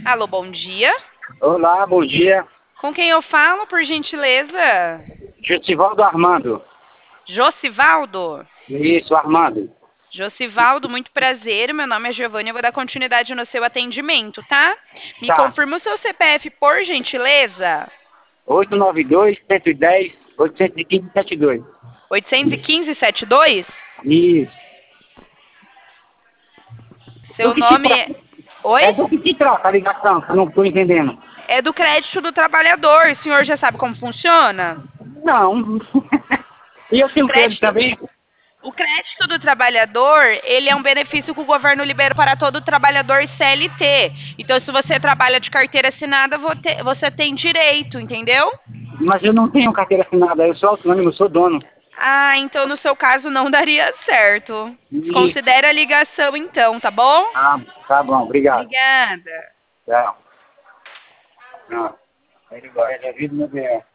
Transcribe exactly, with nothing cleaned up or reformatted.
Alô, bom dia. Olá, bom dia. Com quem eu falo, por gentileza? Josivaldo Armando. Josivaldo? Isso, Armando. Josivaldo, muito prazer. Meu nome é Giovanni. Eu vou dar continuidade no seu atendimento, tá? Me Tá. confirma o seu C P F, por gentileza. oito nove dois, cento e dez, oitocentos e quinze, setenta e dois. oitocentos e quinze, setenta e dois? Isso. Do Seu que se nome trata? é... Oi? É do que se trata a ligação, que eu não estou entendendo. É do crédito do trabalhador. O senhor já sabe como funciona? Não. E eu tenho crédito Crédito... também? O crédito do trabalhador, ele é um benefício que o governo libera para todo trabalhador C L T. Então, se você trabalha de carteira assinada, vo- você tem direito, entendeu? Mas eu não tenho carteira assinada, eu sou autônomo, eu sou dono. Ah, então no seu caso não daria certo. Isso. Considere a ligação então, tá bom? Ah, tá bom, obrigado. Obrigada. Tchau. Não. Ele vai, ele é vida, meu bem.